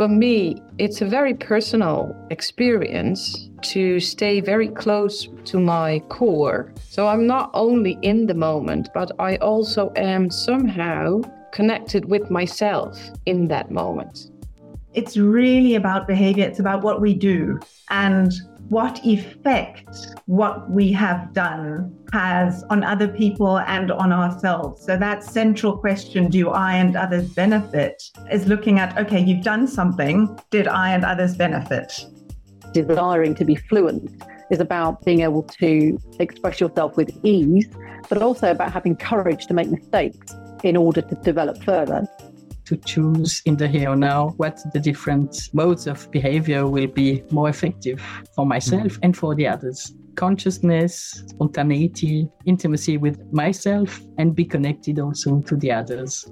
For me, it's a very personal experience to stay very close to my core. So I'm not only in the moment, but I also am somehow connected with myself in that moment. It's really about behavior. It's about what we do and what effect what we have done has on other people and on ourselves. So that central question, do I and others benefit, is looking at, okay, you've done something, did I and others benefit? Desiring to be fluent is about being able to express yourself with ease, but also about having courage to make mistakes in order to develop further. To choose in the here and now what the different modes of behavior will be more effective for myself and for the others. Consciousness, spontaneity, intimacy with myself, and be connected also to the others.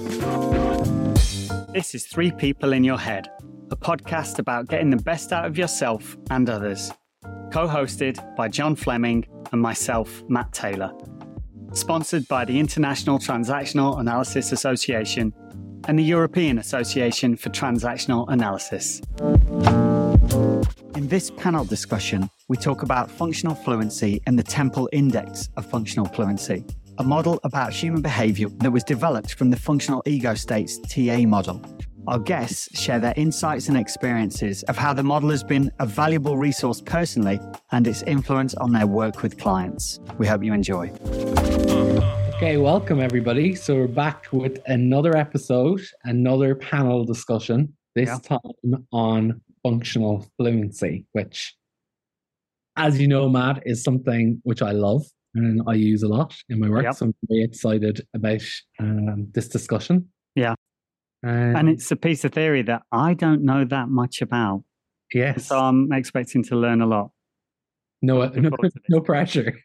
This is Three People in Your Head, a podcast about getting the best out of yourself and others. Co-hosted by John Fleming and myself, Matt Taylor. Sponsored by the International Transactional Analysis Association and the European Association for Transactional Analysis. In this panel discussion, we talk about functional fluency and the Temple Index of Functional Fluency, a model about human behavior that was developed from the Functional Ego States TA model. Our guests share their insights and experiences of how the model has been a valuable resource personally and its influence on their work with clients. We hope you enjoy. Okay, welcome everybody. So we're back with another episode, another panel discussion, this time on functional fluency, which, as you know, Matt, is something which I love and I use a lot in my work. So I'm very excited about this discussion. Yeah. And it's a piece of theory that I don't know that much about. Yes. So I'm expecting to learn a lot. No pressure.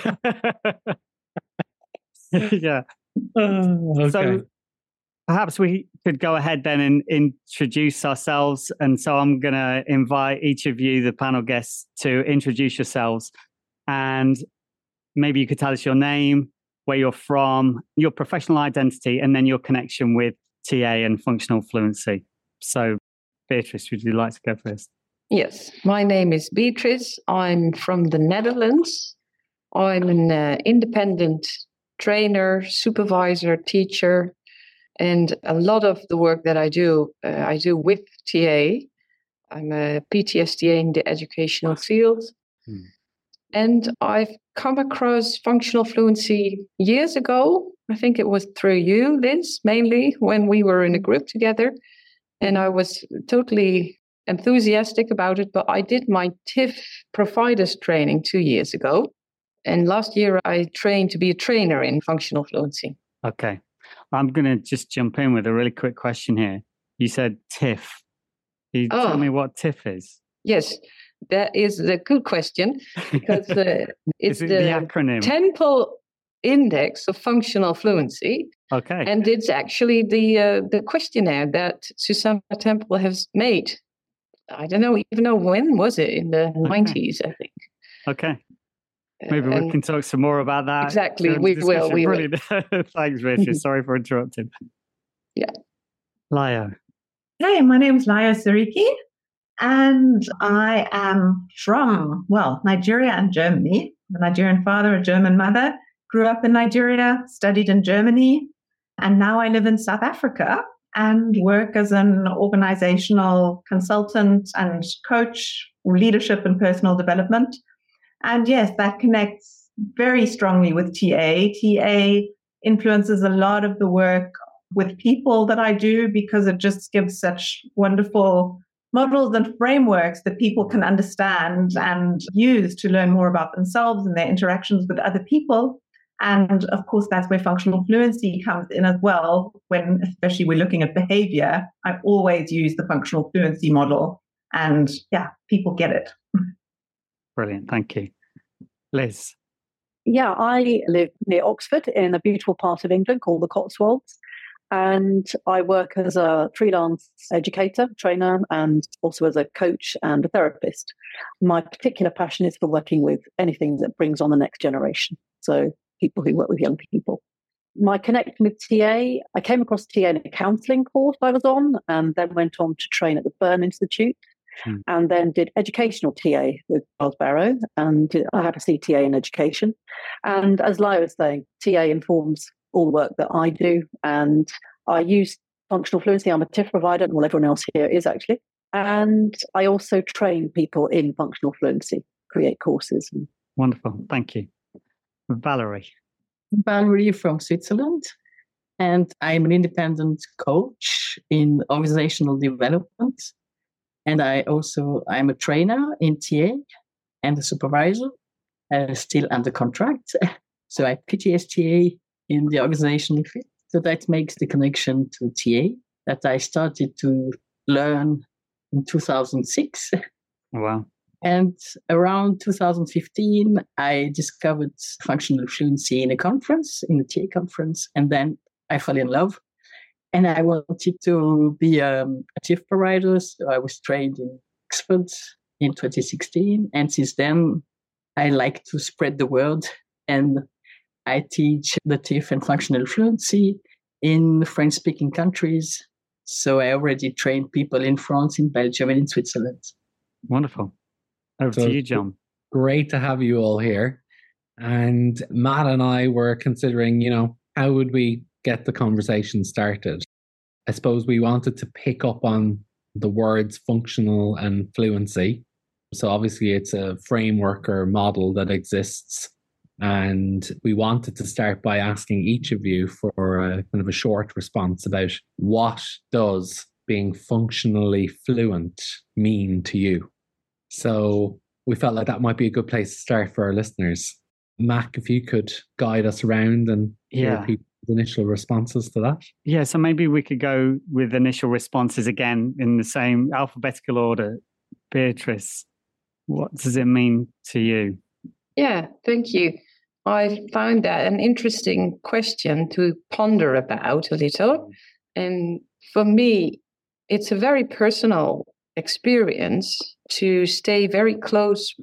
Yeah. Okay. So perhaps we could go ahead then and introduce ourselves. And so I'm going to invite each of you, the panel guests, to introduce yourselves. And maybe you could tell us your name, where you're from, your professional identity, and then your connection with TA and functional fluency. So, Beatrice, would you like to go first? Yes, my name is Beatrice. I'm from the Netherlands. I'm an independent trainer, supervisor, teacher, and a lot of the work that I do with TA. I'm a PTSTA in the educational field. And I've come across functional fluency years ago. I think it was through you, Liz, mainly, when we were in a group together. And I was totally enthusiastic about it, but I did my TIF providers training 2 years ago. And last year, I trained to be a trainer in functional fluency. Okay. I'm going to just jump in with a really quick question here. You said TIF. Can you tell me what TIF is? Yes, that is a good question because it's the acronym Temple Index of Functional Fluency. Okay. And it's actually the questionnaire that Susanna Temple has made. I don't even know when was it, in the 90s, I think. Okay. Maybe we can talk some more about that. Exactly, we will. Thanks, Richard. Sorry for interrupting. Yeah. Layo. Hey, my name is Layo Sariki, and I am from, Nigeria and Germany. A Nigerian father, a German mother. Grew up in Nigeria, studied in Germany, and now I live in South Africa and work as an organizational consultant and coach, leadership and personal development. And yes, that connects very strongly with TA. TA influences a lot of the work with people that I do because it just gives such wonderful models and frameworks that people can understand and use to learn more about themselves and their interactions with other people. And of course, that's where functional fluency comes in as well. When especially we're looking at behavior, I always use the functional fluency model. And people get it. Brilliant. Thank you. Liz. Yeah, I live near Oxford in a beautiful part of England called the Cotswolds. And I work as a freelance educator, trainer, and also as a coach and a therapist. My particular passion is for working with anything that brings on the next generation. So people who work with young people. My connection with TA, I came across TA in a counselling course I was on, and then went on to train at the Burn Institute, and then did educational TA with Charles Barrow, and I had a CTA in education. And as Laia was saying, TA informs all the work that I do, and I use functional fluency. I'm a TIFF provider, and everyone else here is actually. And I also train people in functional fluency, create courses. Wonderful. Thank you. Valerie. Valerie from Switzerland, and I'm an independent coach in organizational development. And I'm a trainer in TA and a supervisor, still under contract. So I PTS TA in the organizational field. So that makes the connection to TA that I started to learn in 2006. Wow. And around 2015, I discovered functional fluency in a conference, in a TA conference, and then I fell in love. And I wanted to be a TIFF provider, so I was trained in Oxford in 2016. And since then, I like to spread the word, and I teach the TIFF and functional fluency in French-speaking countries. So I already trained people in France, in Belgium, and in Switzerland. Wonderful. Over to you, John. Great to have you all here. And Matt and I were considering, how would we get the conversation started? I suppose we wanted to pick up on the words functional and fluency. So obviously it's a framework or model that exists. And we wanted to start by asking each of you for a kind of a short response about what does being functionally fluent mean to you? So we felt like that might be a good place to start for our listeners. Mac, if you could guide us around and hear people's initial responses to that. Yeah, so maybe we could go with initial responses again in the same alphabetical order. Beatrice, what does it mean to you? Yeah, thank you. I found that an interesting question to ponder about a little. And for me, it's a very personal experience to stay very close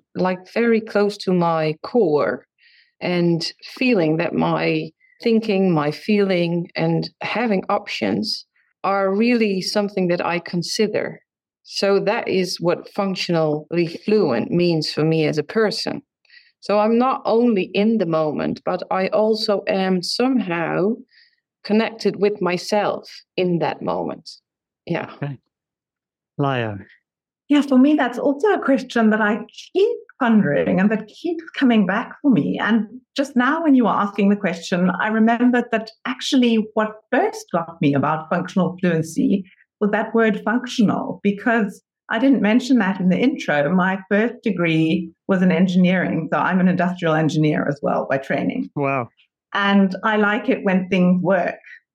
to my core, and feeling that my thinking, my feeling, and having options are really something that I consider. So that is what functionally fluent means for me as a person. So I'm not only in the moment, but I also am somehow connected with myself in that moment. Yeah. Okay. Laia. Yeah, for me, that's also a question that I keep pondering and that keeps coming back for me. And just now when you were asking the question, I remembered that actually what first got me about functional fluency was that word functional, because I didn't mention that in the intro. My first degree was in engineering, so I'm an industrial engineer as well by training. Wow. And I like it when things work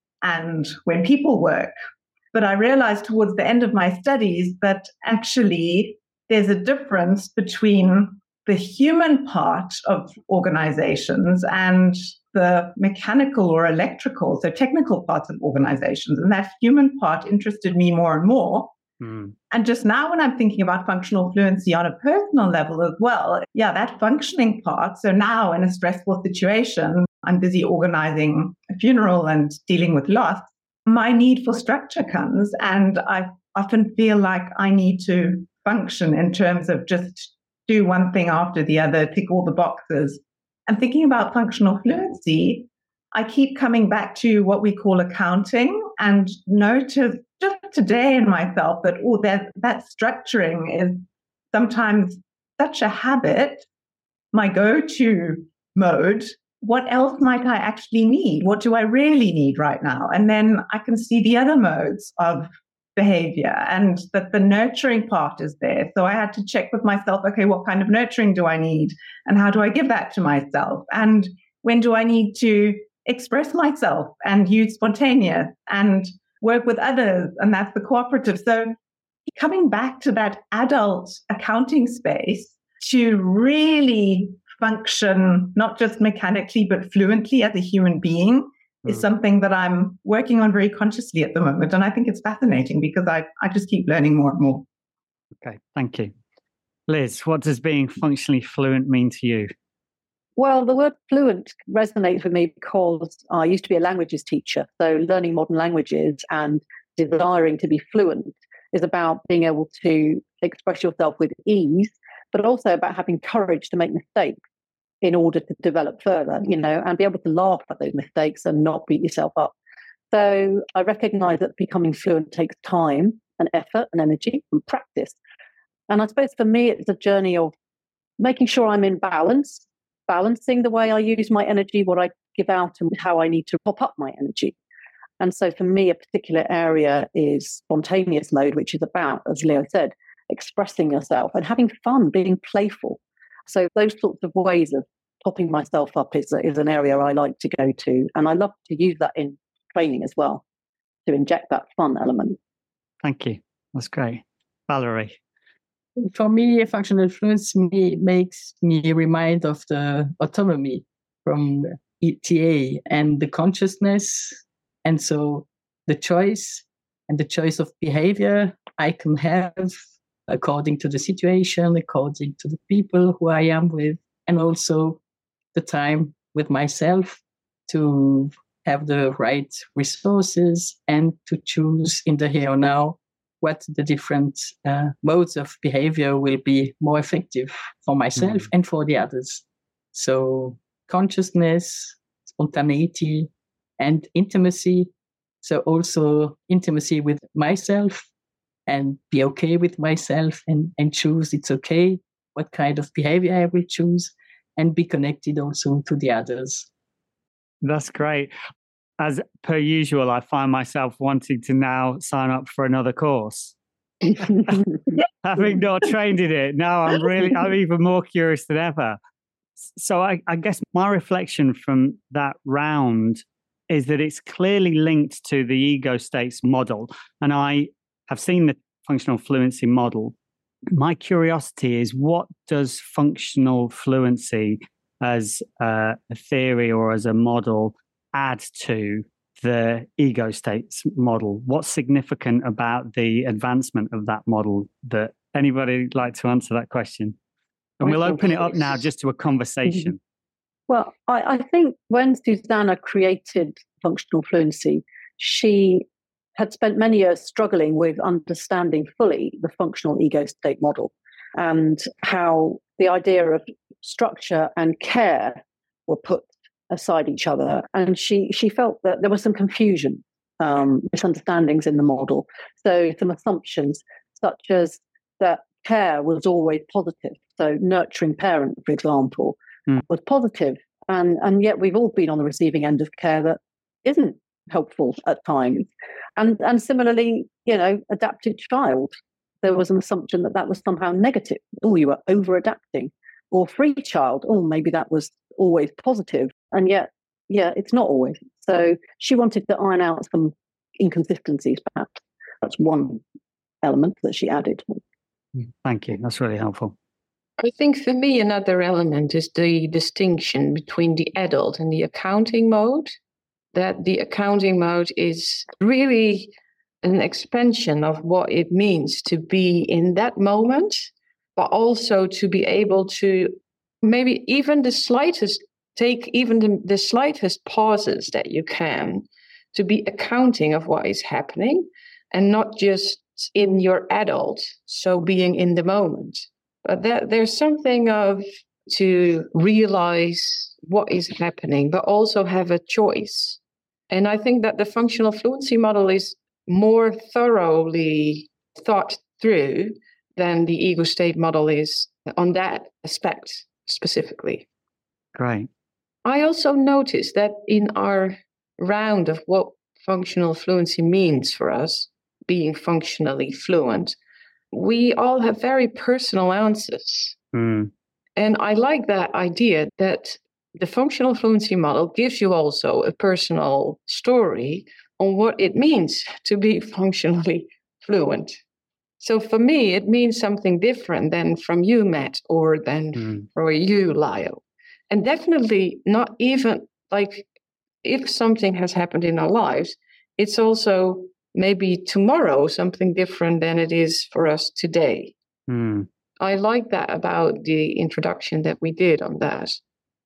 and when people work. But I realized towards the end of my studies that actually there's a difference between the human part of organizations and the mechanical or electrical, so technical parts of organizations. And that human part interested me more and more. And just now when I'm thinking about functional fluency on a personal level as well, that functioning part. So now in a stressful situation, I'm busy organizing a funeral and dealing with loss. My need for structure comes, and I often feel like I need to function in terms of just do one thing after the other, tick all the boxes. And thinking about functional fluency, I keep coming back to what we call accounting, and notice just today in myself that that structuring is sometimes such a habit, my go-to mode. What else might I actually need? What do I really need right now? And then I can see the other modes of behavior, and that the nurturing part is there. So I had to check with myself, okay, what kind of nurturing do I need? And how do I give that to myself? And when do I need to express myself and use spontaneous and work with others? And that's the cooperative. So coming back to that adult accounting space to really function, not just mechanically, but fluently as a human being, is something that I'm working on very consciously at the moment. And I think it's fascinating because I just keep learning more and more. Okay, thank you. Liz, what does being functionally fluent mean to you? Well, the word fluent resonates with me because I used to be a languages teacher. So learning modern languages and desiring to be fluent is about being able to express yourself with ease, but also about having courage to make mistakes in order to develop further, and be able to laugh at those mistakes and not beat yourself up. So I recognize that becoming fluent takes time and effort and energy and practice. And I suppose for me, it's a journey of making sure I'm in balance, balancing the way I use my energy, what I give out, and how I need to pop up my energy. And so for me, a particular area is spontaneous mode, which is about, as Leo said, expressing yourself and having fun, being playful. So those sorts of ways of popping myself up is an area I like to go to. And I love to use that in training as well, to inject that fun element. Thank you. That's great. Valerie? For me, functional fluency makes me remind of the autonomy from ETA and the consciousness. And so the choice of behavior I can have according to the situation, according to the people who I am with, and also the time with myself to have the right resources and to choose in the here and now what the different modes of behavior will be more effective for myself and for the others. So consciousness, spontaneity, and intimacy. So also intimacy with myself and be okay with myself and choose it's okay what kind of behavior I will choose and be connected also to the others. That's great. As per usual, I find myself wanting to now sign up for another course. Having not trained in it, now I'm even more curious than ever. So I guess my reflection from that round is that it's clearly linked to the ego states model. And I have seen the functional fluency model. My curiosity is, what does functional fluency as a theory or as a model add to the ego states model? What's significant about the advancement of that model? That anybody like to answer that question? And we'll open it up now just to a conversation. Well, I think when Susanna created functional fluency, she had spent many years struggling with understanding fully the functional ego state model and how the idea of structure and care were put aside each other. And she felt that there was some confusion, misunderstandings in the model. So some assumptions such as that care was always positive. So nurturing parent, for example, was positive. And yet we've all been on the receiving end of care that isn't helpful at times. And similarly, adapted child, there was an assumption that was somehow negative. Oh, you were over adapting. Or free child, oh, maybe that was always positive. And yet, it's not always. So she wanted to iron out some inconsistencies, perhaps. That's one element that she added. Thank you. That's really helpful. I think for me, another element is the distinction between the adult and the accounting mode. That the accounting mode is really an expansion of what it means to be in that moment, but also to be able to maybe even the slightest pauses that you can to be accounting of what is happening and not just in your adult, so being in the moment. But there's something of to realize what is happening, but also have a choice. And I think that the functional fluency model is more thoroughly thought through than the ego state model is on that aspect specifically. Great. I also noticed that in our round of what functional fluency means for us, being functionally fluent, we all have very personal answers. And I like that idea that the functional fluency model gives you also a personal story on what it means to be functionally fluent. So for me, it means something different than from you, Matt, or than for you, Lyle. And definitely not even like if something has happened in our lives, it's also maybe tomorrow something different than it is for us today. I like that about the introduction that we did on that.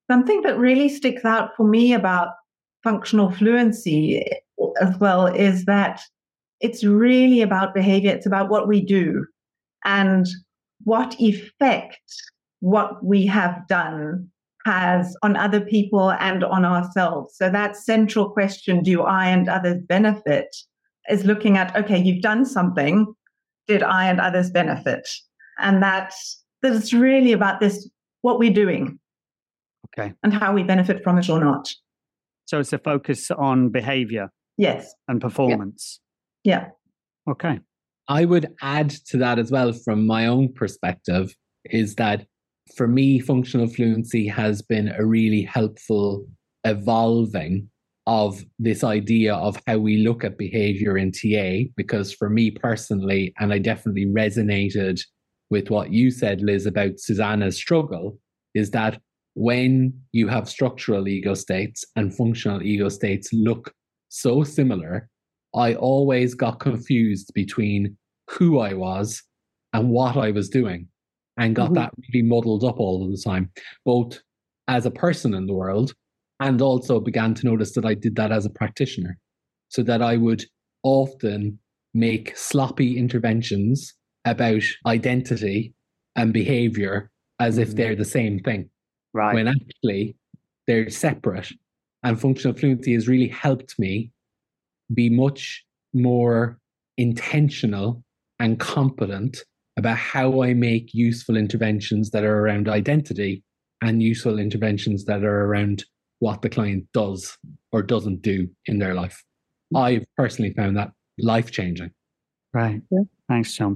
Something that really sticks out for me about functional fluency as well is that it's really about behavior. It's about what we do and what effect what we have done has on other people and on ourselves. So that central question, do I and others benefit, is looking at, okay, you've done something, did I and others benefit? And that's really about this, what we're doing. Okay. And how we benefit from it or not. So it's a focus on behavior. Yes. And performance. Yeah. Okay. I would add to that as well from my own perspective is that for me, functional fluency has been a really helpful evolving of this idea of how we look at behavior in TA, because for me personally, and I definitely resonated with what you said, Liz, about Susanna's struggle, is that when you have structural ego states and functional ego states look so similar, I always got confused between who I was and what I was doing, and got that really muddled up all of the time, both as a person in the world and also began to notice that I did that as a practitioner, so that I would often make sloppy interventions about identity and behavior as if they're the same thing. Right. When actually they're separate. And functional fluency has really helped me be much more intentional and competent about how I make useful interventions that are around identity and useful interventions that are around what the client does or doesn't do in their life. I've personally found that life-changing. Right. Yeah. Thanks, John.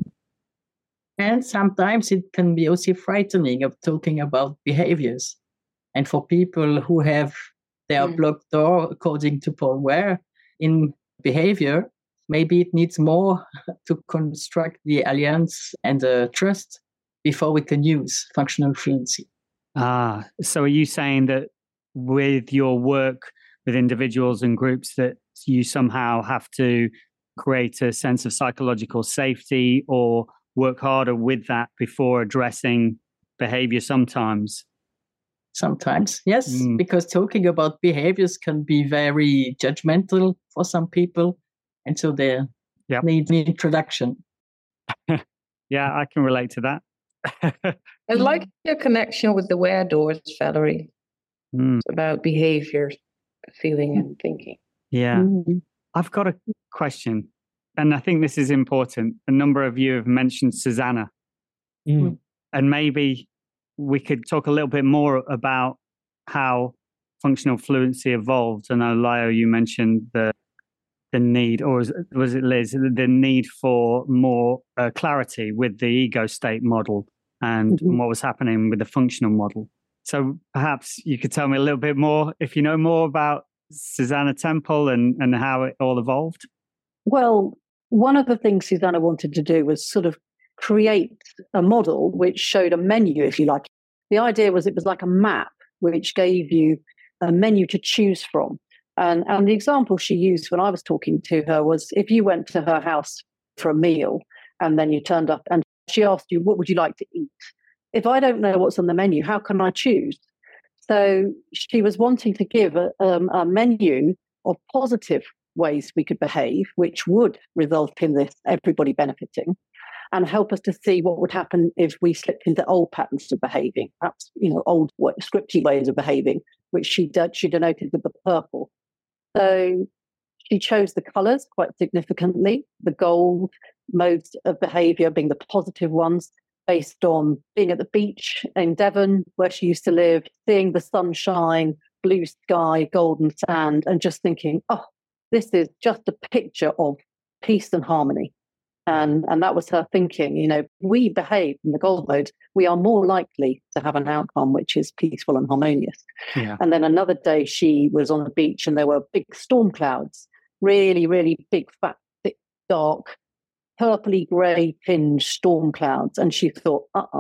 And sometimes it can be also frightening of talking about behaviors. And for people who have their blocked door, according to Paul Ware, in behavior, maybe it needs more to construct the alliance and the trust before we can use functional fluency. So are you saying that with your work with individuals and groups that you somehow have to create a sense of psychological safety or work harder with that before addressing behavior sometimes? Sometimes, yes, because talking about behaviors can be very judgmental for some people. And so they need an introduction. Yeah, I can relate to that. I like your connection with the Ware doors, Valerie. It's about behavior, feeling and thinking. Yeah. I've got a question, and I think this is important. A number of you have mentioned Susanna. And maybe we could talk a little bit more about how functional fluency evolved. I know, Lio, you mentioned the need, or was it Liz, the need for more clarity with the ego state model and what was happening with the functional model. So perhaps you could tell me a little bit more, if you know more about Susanna Temple and how it all evolved. Well, one of the things Susanna wanted to do was sort of create a model which showed a menu, if you like. The idea was it was like a map which gave you a menu to choose from. And the example she used when I was talking to her was if you went to her house for a meal and then you turned up and she asked you, what would you like to eat? If I don't know what's on the menu, how can I choose? So she was wanting to give a menu of positive ways we could behave, which would result in this everybody benefiting, and help us to see what would happen if we slipped into old patterns of behaving, perhaps, old scripty ways of behaving, which she denoted with the purple. So she chose the colours quite significantly, the gold modes of behaviour being the positive ones, based on being at the beach in Devon, where she used to live, seeing the sunshine, blue sky, golden sand, and just thinking, oh, this is just a picture of peace and harmony. And that was her thinking. We behave in the gold mode, we are more likely to have an outcome which is peaceful and harmonious. Yeah. And then another day she was on the beach and there were big storm clouds, really, really big, fat, thick, dark, purpley grey tinged storm clouds. And she thought,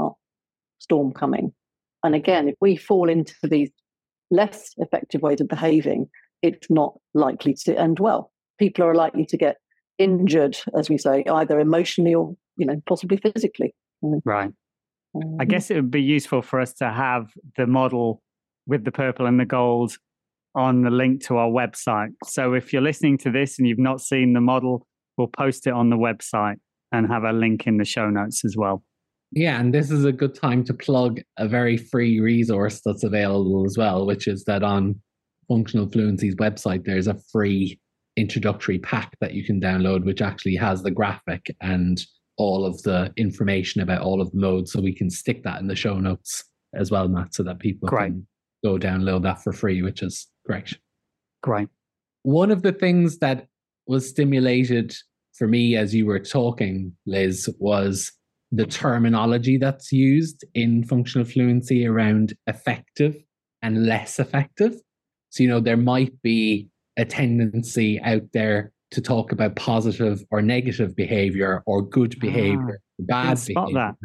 storm coming. And again, if we fall into these less effective ways of behaving, it's not likely to end well. People are likely to get injured, as we say, either emotionally or, possibly physically. Right. I guess it would be useful for us to have the model with the purple and the gold on the link to our website. So if you're listening to this and you've not seen the model, we'll post it on the website and have a link in the show notes as well. Yeah, and this is a good time to plug a very free resource that's available as well, which is that on Functional Fluency's website, there's a free introductory pack that you can download, which actually has the graphic and all of the information about all of the modes. So we can stick that in the show notes as well, Matt, so that people can go download that for free, which is great. Great. One of the things that was stimulated for me as you were talking, Liz, was the terminology that's used in Functional Fluency around effective and less effective. So, there might be a tendency out there to talk about positive or negative behavior or good behavior, bad behavior.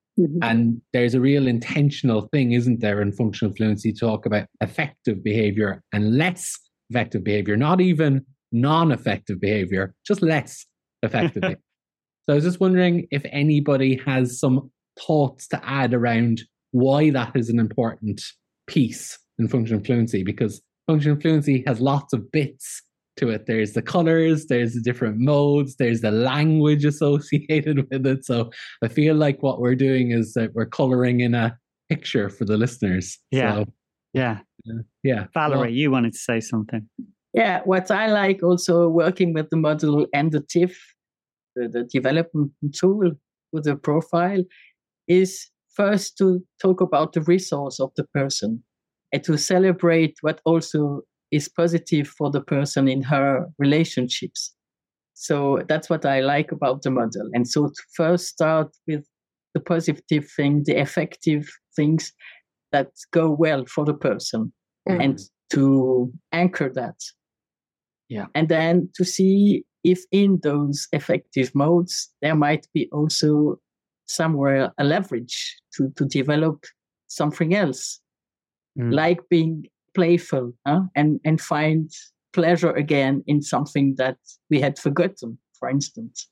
And there's a real intentional thing, isn't there, in Functional Fluency to talk about effective behavior and less effective behavior, not even non-effective behavior, just less effective behavior. So I was just wondering if anybody has some thoughts to add around why that is an important piece in Functional Fluency, because Functional Fluency has lots of bits to it. There's the colors, there's the different modes, there's the language associated with it. So I feel like what we're doing is that we're coloring in a picture for the listeners. Yeah. So, yeah. Valerie, you wanted to say something. Yeah, what I like also working with the model and the TIFF, the development tool with the profile, is first to talk about the resource of the person and to celebrate what also is positive for the person in her relationships. So that's what I like about the model. And so to first start with the positive thing, the effective things that go well for the person, and to anchor that. Yeah. And then to see if in those effective modes, there might be also somewhere a leverage to develop something else, like being playful and find pleasure again in something that we had forgotten, for instance.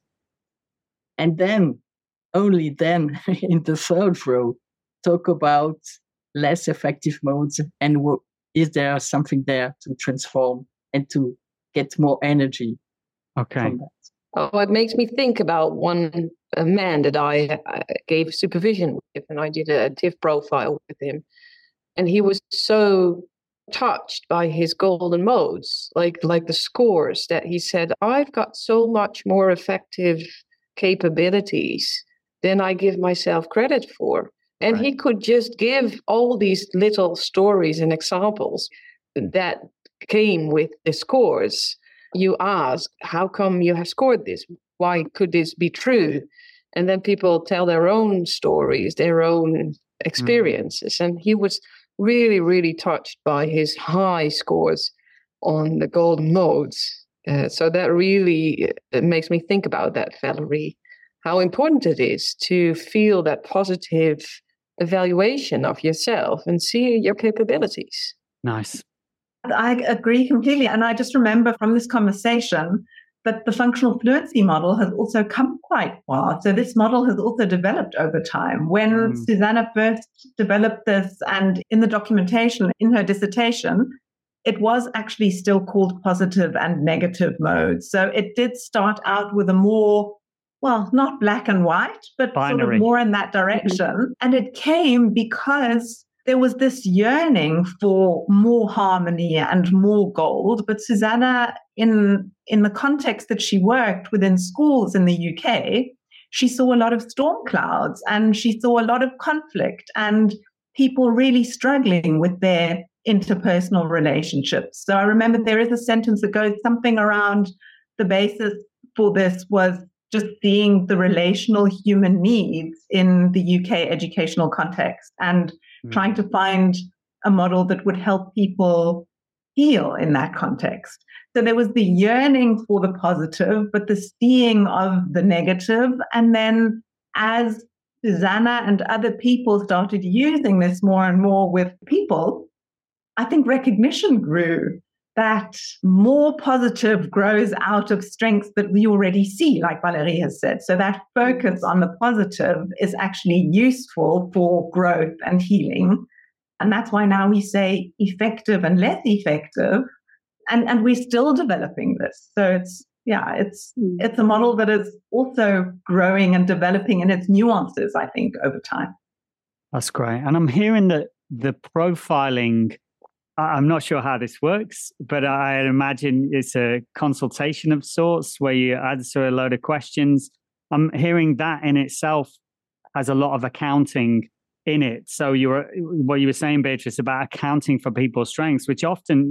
And then, only then, in the third row, talk about less effective modes and is there something there to transform and to get more energy. Okay. Oh, it makes me think about a man that I gave supervision with, and I did a TIFF profile with him. And he was so touched by his golden modes, like the scores, that he said, I've got so much more effective capabilities than I give myself credit for. And he could just give all these little stories and examples that came with the scores. You ask, how come you have scored this? Why could this be true? And then people tell their own stories, their own experiences. And he was really, really touched by his high scores on the golden modes. So that really makes me think about that, Valerie, how important it is to feel that positive evaluation of yourself and see your capabilities. Nice. I agree completely. And I just remember from this conversation that the functional fluency model has also come quite far. So this model has also developed over time. When Susanna first developed this, and in the documentation, in her dissertation, it was actually still called positive and negative modes. So it did start out with a more, well, not black and white, but binary, sort of more in that direction. And it came because there was this yearning for more harmony and more gold. But Susanna, in the context that she worked within schools in the UK, she saw a lot of storm clouds and she saw a lot of conflict and people really struggling with their interpersonal relationships. So I remember there is a sentence that goes something around the basis for this was just seeing the relational human needs in the UK educational context and trying to find a model that would help people heal in that context. So there was the yearning for the positive, but the seeing of the negative. And then as Susanna and other people started using this more and more with people, I think recognition grew that more positive grows out of strengths that we already see, like Valerie has said. So that focus on the positive is actually useful for growth and healing. And that's why now we say effective and less effective. And we're still developing this. So it's a model that is also growing and developing in its nuances, I think, over time. That's great. And I'm hearing that the profiling, I'm not sure how this works, but I imagine it's a consultation of sorts where you answer a load of questions. I'm hearing that in itself has a lot of accounting in it. So what you were saying, Beatrice, about accounting for people's strengths, which often,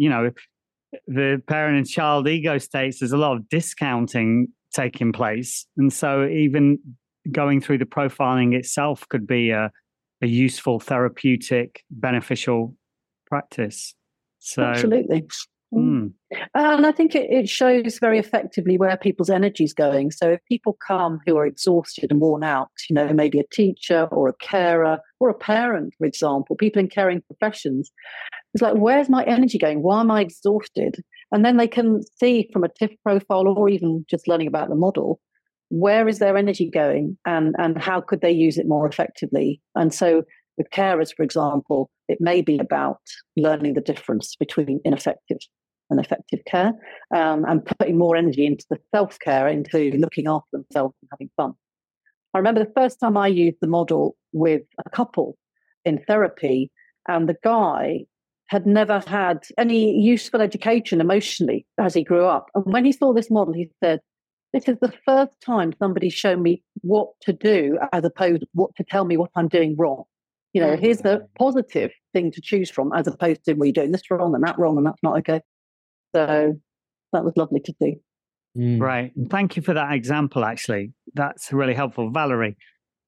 the parent and child ego states, there's a lot of discounting taking place. And so even going through the profiling itself could be a useful, therapeutic, beneficial practice. So absolutely. And I think it shows very effectively where people's energy is going. So if people come who are exhausted and worn out, maybe a teacher or a carer or a parent, for example, people in caring professions, it's like, where's my energy going? Why am I exhausted? And then they can see from a TIFF profile or even just learning about the model, where is their energy going and how could they use it more effectively? And so with carers, for example, it may be about learning the difference between ineffective and effective care, and putting more energy into the self-care, into looking after themselves and having fun. I remember the first time I used the model with a couple in therapy, and the guy had never had any useful education emotionally as he grew up. And when he saw this model, he said, this is the first time somebody's shown me what to do as opposed to what to tell me what I'm doing wrong. Here's the positive thing to choose from as opposed to, well, you're doing this wrong and that wrong and that's not okay. So that was lovely to see. Right. Thank you for that example, actually. That's really helpful. Valerie.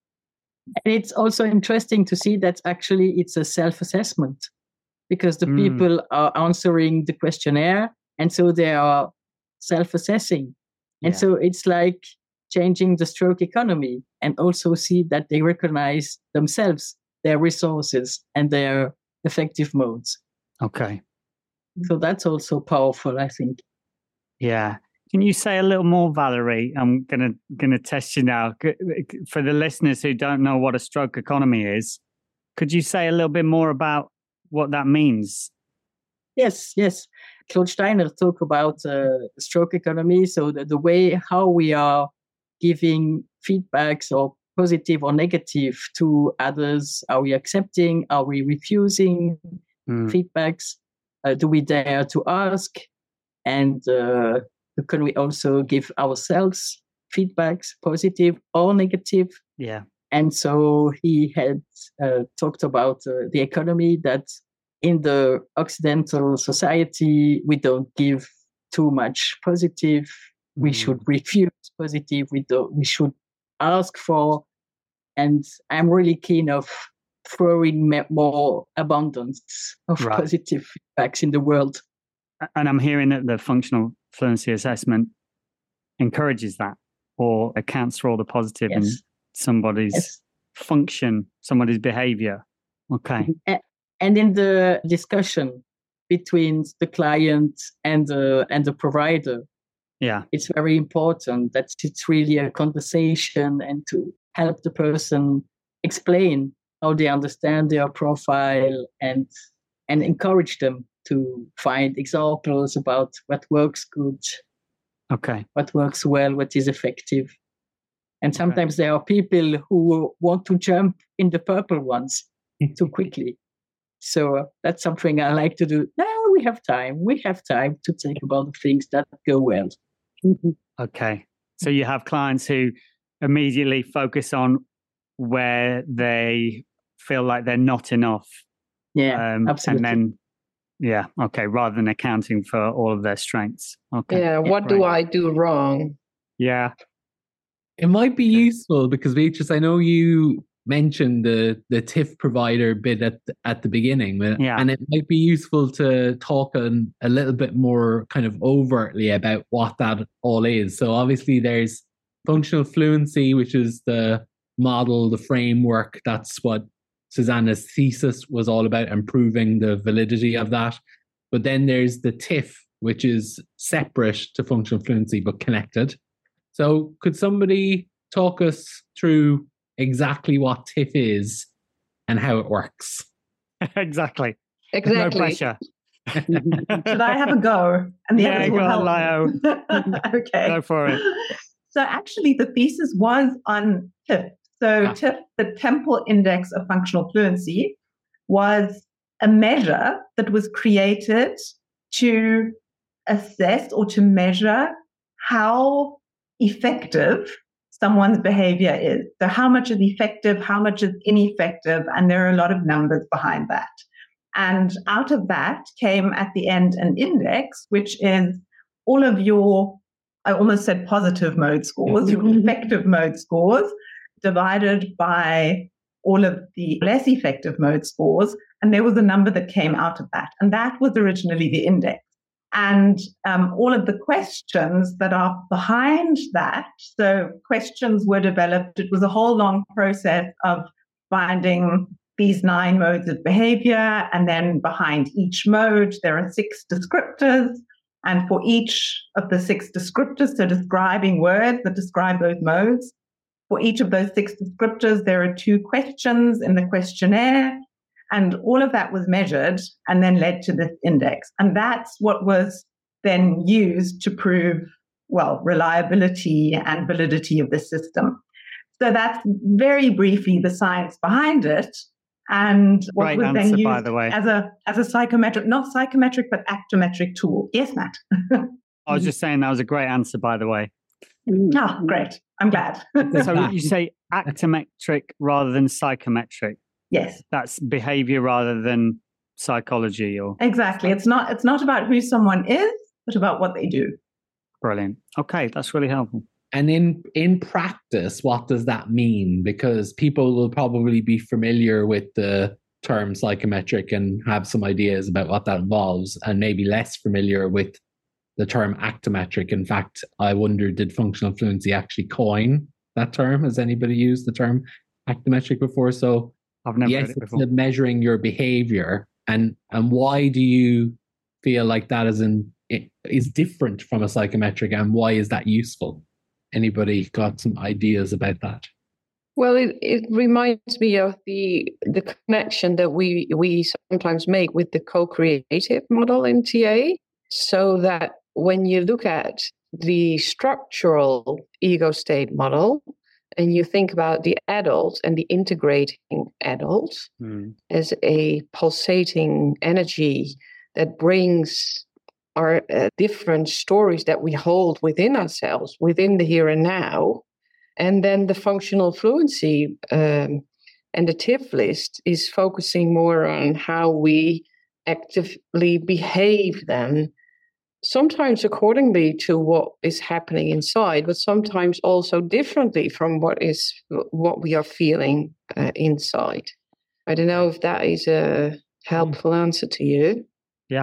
And it's also interesting to see that actually it's a self-assessment because the people are answering the questionnaire and so they are self-assessing. And so it's like changing the stroke economy and also see that they recognize themselves, their resources and their effective modes. Okay. So that's also powerful, I think. Yeah. Can you say a little more, Valerie? I'm gonna test you now. For the listeners who don't know what a stroke economy is, could you say a little bit more about what that means? Yes. Claude Steiner talked about stroke economy. So the way how we are giving feedbacks or positive or negative to others, are we accepting? Are we refusing feedbacks? Do we dare to ask? And can we also give ourselves feedbacks, positive or negative? Yeah. And so he had talked about the economy that in the Occidental society, we don't give too much positive. We should refuse positive. We should ask for. And I'm really keen of throwing more abundance of positive feedbacks in the world. And I'm hearing that the functional fluency assessment encourages that or accounts for all the positive in somebody's function, somebody's behavior. Okay. And in the discussion between the client and the provider, it's very important that it's really a conversation and to help the person explain how they understand their profile and encourage them to find examples about what works good, what works well, what is effective. And sometimes there are people who want to jump in the purple ones too quickly. So that's something I like to do. Now we have time. We have time to think about the things that go well. Okay. So you have clients who immediately focus on where they feel like they're not enough. Yeah, absolutely. And then, rather than accounting for all of their strengths. Okay. Yeah, what do I do wrong? Yeah. It might be useful because, Beatrice, I know you mentioned the TIFF provider bit at the beginning, and it might be useful to talk a little bit more kind of overtly about what that all is. So obviously there's functional fluency, which is the model, the framework. That's what Susanna's thesis was all about, improving the validity of that. But then there's the TIFF, which is separate to functional fluency but connected. So could somebody talk us through exactly what TIFF is and how it works? Exactly. No Exactly. pressure. Should I have a go? And the Yeah, others will go on, help me? Okay. Go for it. So actually, the thesis was on TIFF. So TIFF, the Temple Index of Functional Fluency, was a measure that was created to assess or to measure how effective someone's behavior is. So how much is effective, how much is ineffective, and there are a lot of numbers behind that. And out of that came at the end an index, which is all of your, I almost said positive mode scores, your effective mode scores, divided by all of the less effective mode scores. And there was a number that came out of that. And that was originally the index. And all of the questions that are behind that, so questions were developed. It was a whole long process of finding these 9 modes of behavior. And then behind each mode, there are 6 descriptors. And for each of the 6 descriptors, so describing words that describe those modes, for each of those 6 descriptors, there are 2 questions in the questionnaire. And all of that was measured and then led to this index. And that's what was then used to prove, well, reliability and validity of the system. So that's very briefly the science behind it. And what Great was answer, then used by the way. as a psychometric, not psychometric, but actometric tool. Yes, Matt. I was just saying that was a great answer, by the way. Ah, great. I'm glad. So you say actometric rather than psychometric. Yes. That's behavior rather than psychology, or Exactly. It's not about who someone is, but about what they do. brilliant. Okay, that's really helpful. And in practice, what does that mean? Because people will probably be familiar with the term psychometric and have some ideas about what that involves, and maybe less familiar with the term actometric. In fact, I wonder, did functional fluency actually coin that term? Has anybody used the term actometric before? So I've never yes, heard it before. it's measuring your behavior. And why do you feel like that is different from a psychometric, and why is that useful? Anybody got some ideas about that? Well, it reminds me of the connection that we sometimes make with the co-creative model in TA, so that when you look at the structural ego state model and you think about the adult and the integrating adult as a pulsating energy that brings our different stories that we hold within ourselves, within the here and now. And then the functional fluency and the TIFF list is focusing more on how we actively behave then, sometimes accordingly to what is happening inside, but sometimes also differently from what we are feeling inside. I don't know if that is a helpful answer to you. Yeah.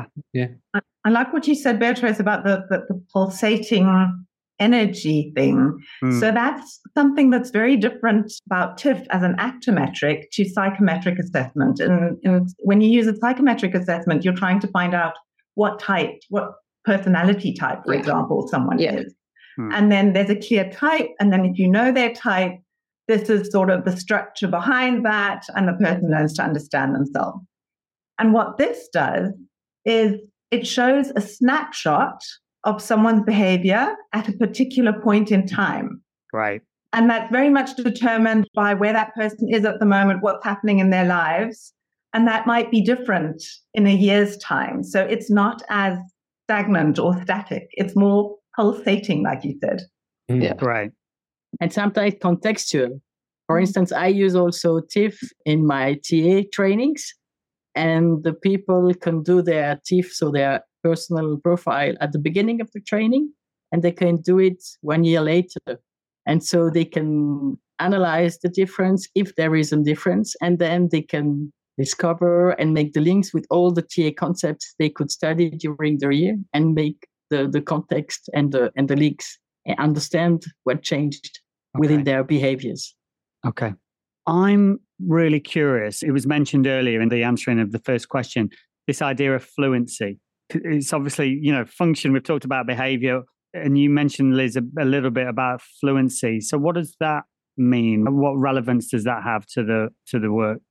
I like what you said, Beatrice, about the pulsating energy thing. So that's something that's very different about TIFF as an actometric to psychometric assessment. And when you use a psychometric assessment, you're trying to find out what personality type, for example, someone is. And then there's a clear type. And then if you know their type, this is sort of the structure behind that, and the person learns to understand themselves. And what this does is it shows a snapshot of someone's behavior at a particular point in time. Right. And that's very much determined by where that person is at the moment, what's happening in their lives. And that might be different in a year's time. So it's not as stagnant or static. It's more pulsating, like you said. Yeah. Right. And sometimes contextual. For instance, I use also TIFF in my TA trainings, and the people can do their TIFF, so their personal profile, at the beginning of the training, and they can do it 1 year later. And so they can analyze the difference, if there is a difference, and then they can discover and make the links with all the TA concepts they could study during the year, and make the context and the links, and understand what changed within their behaviors. Okay. I'm really curious. It was mentioned earlier in the answering of the first question, this idea of fluency. It's obviously, function. We've talked about behavior, and you mentioned, Liz, a little bit about fluency. So what does that mean? What relevance does that have to the work?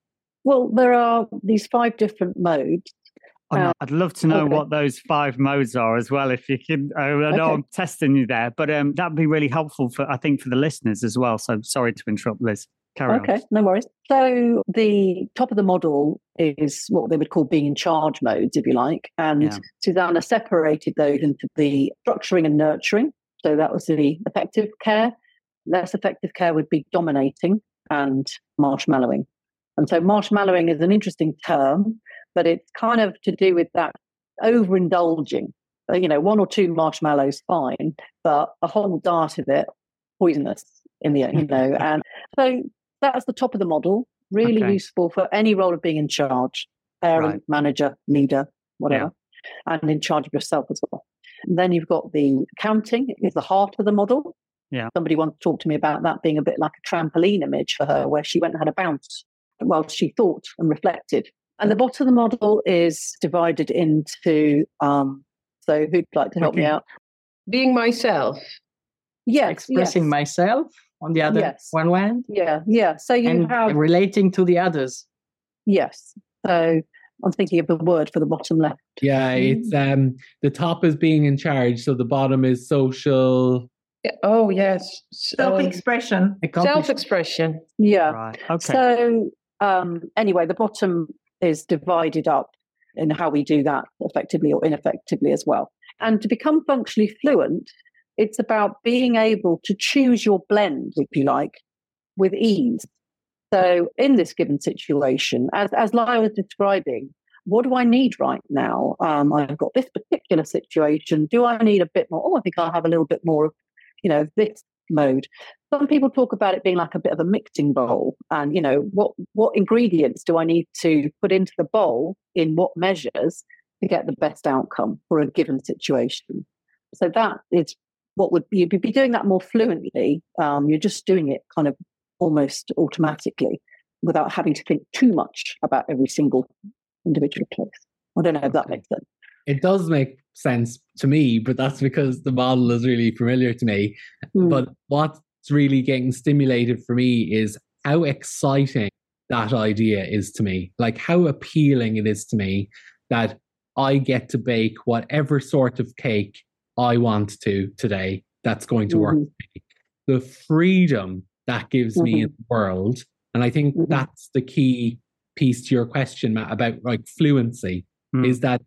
Well, there are these 5 different modes. I'd love to know what those 5 modes are as well, if you can. I know I'm testing you there, but that'd be really helpful for the listeners as well. So sorry to interrupt, Liz. Carry on. Okay, no worries. So the top of the model is what they would call being in charge modes, if you like. And Susanna separated those into the structuring and nurturing. So that was the effective care. Less effective care would be dominating and marshmallowing. And so marshmallowing is an interesting term, but it's kind of to do with that overindulging. 1 or 2 marshmallows, fine, but a whole dart of it, poisonous in the end, And so that's the top of the model, really useful for any role of being in charge, parent, manager, leader, whatever, and in charge of yourself as well. And then you've got the counting, is the heart of the model. Yeah. Somebody once talked to me about that being a bit like a trampoline image for her, where she went and had a bounce while she thought and reflected. And the bottom of the model is divided into, so who'd like to help me out? Being myself. Yes. Expressing myself on the other one hand. Yeah. So you have relating to the others. Yes. So I'm thinking of the word for the bottom left. Yeah, it's the top is being in charge, so the bottom is social. Oh yes, self-expression. Self-expression. Yeah. Right. Okay. So anyway, the bottom is divided up in how we do that effectively or ineffectively as well. And to become functionally fluent, it's about being able to choose your blend, if you like, with ease. So in this given situation, as Lyle was describing, what do I need right now? I've got this particular situation. Do I need a bit more? Oh, I think I'll have a little bit more of, this mode. Some people talk about it being like a bit of a mixing bowl. And, what ingredients do I need to put into the bowl in what measures to get the best outcome for a given situation? So that is what you'd be doing that more fluently. You're just doing it kind of almost automatically without having to think too much about every single individual place. I don't know if that makes sense. It does make sense to me, but that's because the model is really familiar to me. But what's really getting stimulated for me is how exciting that idea is to me. Like how appealing it is to me that I get to bake whatever sort of cake I want to today that's going to work for me. The freedom that gives me in the world. And I think that's the key piece to your question, Matt, about like fluency, is that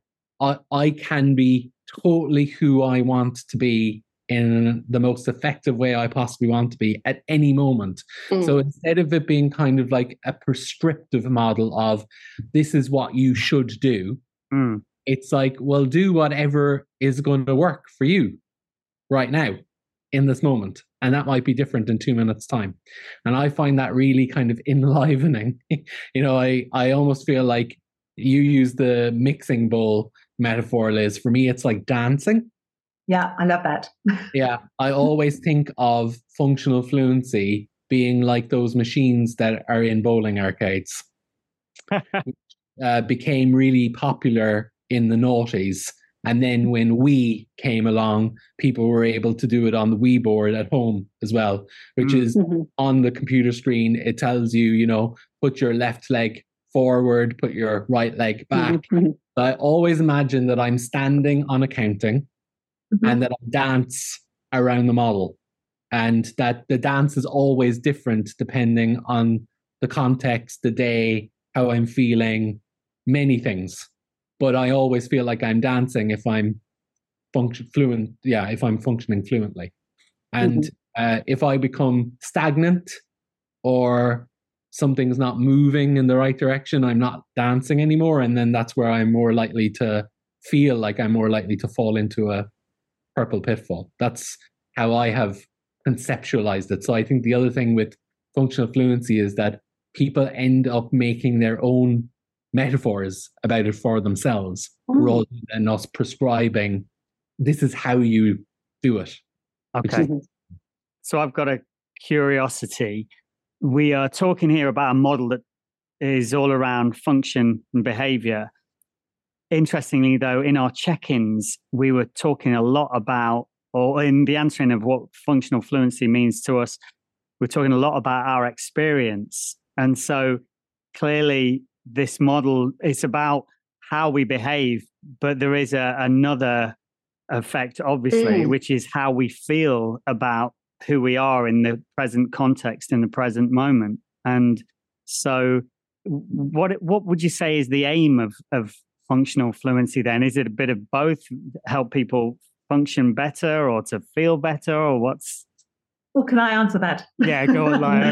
I can be totally who I want to be in the most effective way I possibly want to be at any moment. So instead of it being kind of like a prescriptive model of this is what you should do, it's like, well, do whatever is going to work for you right now in this moment. And that might be different in 2 minutes' time. And I find that really kind of enlivening. I almost feel like you use the mixing bowl metaphor, Liz. For me, it's like dancing. Yeah, I love that. Yeah, I always think of functional fluency being like those machines that are in bowling arcades. Became really popular in the noughties. And then when Wii came along, people were able to do it on the Wii board at home as well, which is on the computer screen. It tells you, put your left leg forward, put your right leg back. I always imagine that I'm standing on accounting and that I dance around the model, and that the dance is always different depending on the context, the day, how I'm feeling, many things. But I always feel like I'm dancing if I'm fluent. Yeah, if I'm functioning fluently. And if I become stagnant or something's not moving in the right direction, I'm not dancing anymore. And then that's where I'm more likely to feel like I'm more likely to fall into a purple pitfall. That's how I have conceptualized it. So I think the other thing with functional fluency is that people end up making their own metaphors about it for themselves rather than us prescribing this is how you do it. Okay. So I've got a curiosity. We are talking here about a model that is all around function and behavior. Interestingly, though, in our check-ins, we were talking a lot about, or in the answering of what functional fluency means to us, we're talking a lot about our experience. And so clearly, this model, it's about how we behave, but there is another effect, obviously, which is how we feel about who we are in the present context, in the present moment. And so what would you say is the aim of functional fluency then? Is it a bit of both, help people function better or to feel better, or what's... Well, can I answer that? Yeah, go on, Laia.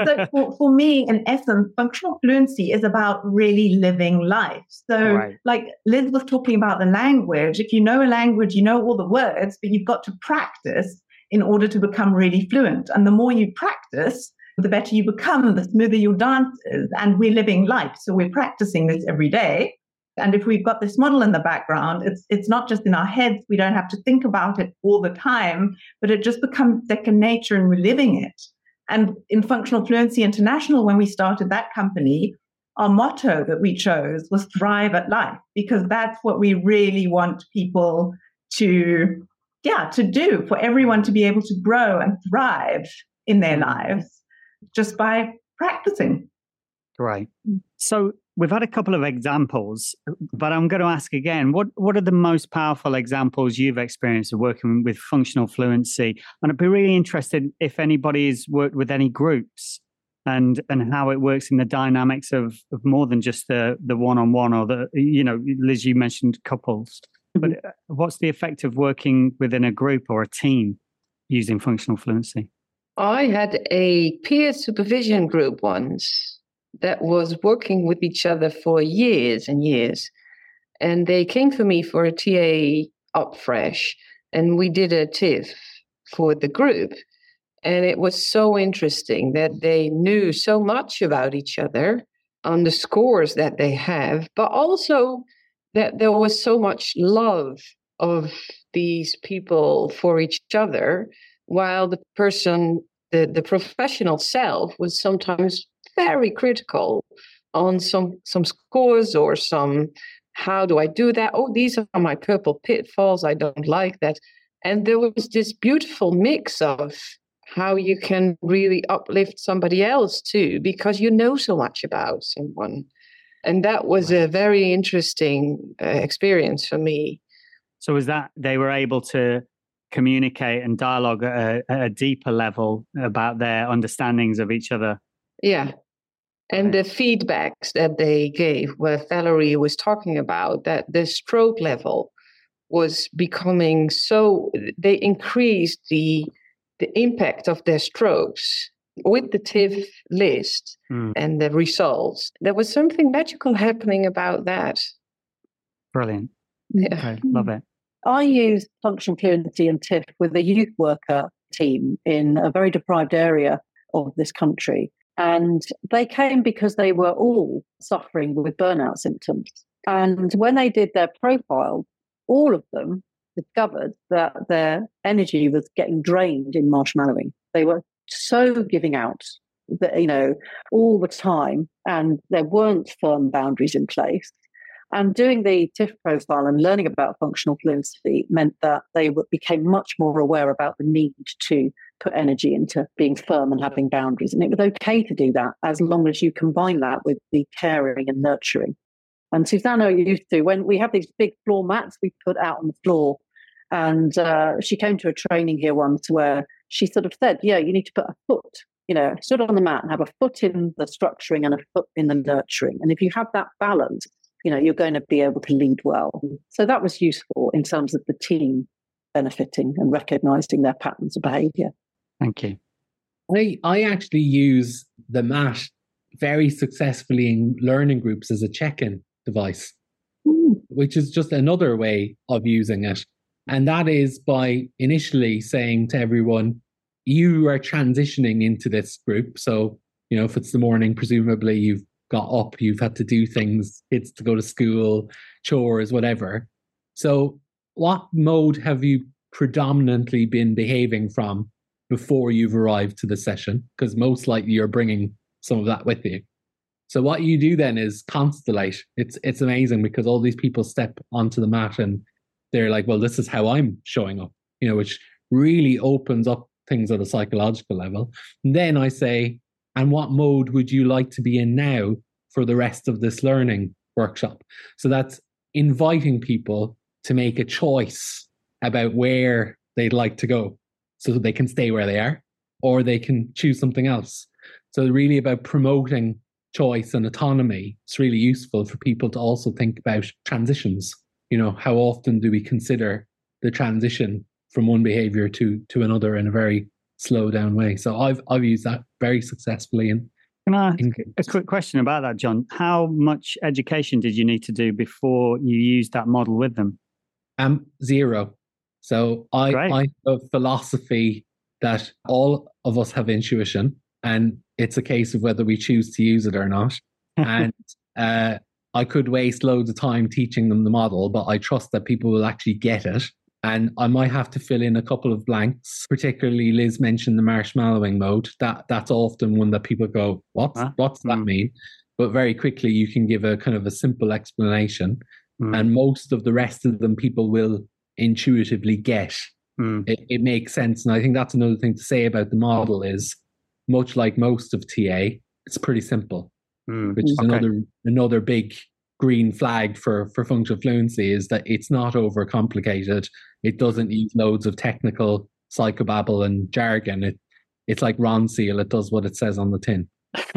So for me, in essence, functional fluency is about really living life. So like Liz was talking about the language. If you know a language, you know all the words, but you've got to practice in order to become really fluent. And the more you practice, the better you become, the smoother your dance is. And we're living life. So we're practicing this every day. And if we've got this model in the background, it's not just in our heads. We don't have to think about it all the time, but it just becomes second nature and we're living it. And in Functional Fluency International, when we started that company, our motto that we chose was Thrive at Life, because that's what we really want people to do, for everyone to be able to grow and thrive in their lives just by practicing. Right. So we've had a couple of examples, but I'm going to ask again, what are the most powerful examples you've experienced of working with functional fluency? And I'd be really interested if anybody's worked with any groups and how it works in the dynamics of more than just the one-on-one or the, Liz, you mentioned couples, but what's the effect of working within a group or a team using functional fluency? I had a peer supervision group once that was working with each other for years and years. And they came for me for a TA up fresh, and we did a TIFF for the group. And it was so interesting that they knew so much about each other on the scores that they have, but also that there was so much love of these people for each other, while the person, the professional self, was sometimes very critical on some scores or some, how do I do that? Oh, these are my purple pitfalls. I don't like that. And there was this beautiful mix of how you can really uplift somebody else too, because you know so much about someone. And that was a very interesting experience for me. So was that they were able to communicate and dialogue at a deeper level about their understandings of each other? Yeah. And the feedbacks that they gave, where Valerie was talking about, that the stroke level was becoming so, they increased the impact of their strokes with the TIFF list and the results. There was something magical happening about that. Brilliant. Yeah. Okay, love it. I use functional fluency and TIFF with a youth worker team in a very deprived area of this country. And they came because they were all suffering with burnout symptoms. And when they did their profile, all of them discovered that their energy was getting drained in marshmallowing. They were so giving out that, all the time, and there weren't firm boundaries in place. And doing the TIFF profile and learning about functional fluency meant that they became much more aware about the need to put energy into being firm and having boundaries. And it was okay to do that as long as you combine that with the caring and nurturing. And Susanna used to, when we have these big floor mats we put out on the floor, and she came to a training here once where she sort of said, you need to put a foot, stood on the mat and have a foot in the structuring and a foot in the nurturing. And if you have that balance, you're going to be able to lead well. So that was useful in terms of the team benefiting and recognizing their patterns of behavior. Thank you. I actually use the mat very successfully in learning groups as a check-in device, which is just another way of using it. And that is by initially saying to everyone, you are transitioning into this group. So, if it's the morning, presumably you've got up, you've had to do things, kids to go to school, chores, whatever. So what mode have you predominantly been behaving from before you've arrived to the session? Because most likely you're bringing some of that with you. So what you do then is constellate. It's amazing because all these people step onto the mat and they're like, well, this is how I'm showing up, which really opens up things at a psychological level. And then I say, and what mode would you like to be in now for the rest of this learning workshop. So that's inviting people to make a choice about where they'd like to go so that they can stay where they are, or they can choose something else. So really about promoting choice and autonomy. It's really useful for people to also think about transitions. How often do we consider the transition from one behavior to another in a very slow down way? So I've used that very successfully. Can I ask a quick question about that, John? How much education did you need to do before you used that model with them? Zero. So I have a philosophy that all of us have intuition, and it's a case of whether we choose to use it or not. And I could waste loads of time teaching them the model, but I trust that people will actually get it. And I might have to fill in a couple of blanks. Particularly, Liz mentioned the marshmallowing mode. That's often one that people go, what's that mean? But very quickly, you can give a kind of a simple explanation. And most of the rest of them, people will intuitively get. It makes sense. And I think that's another thing to say about the model is, much like most of TA, it's pretty simple, which is another big green flag for functional fluency, is that it's not overcomplicated. It doesn't use loads of technical psychobabble and jargon. It's like Ron Seal. It does what it says on the tin.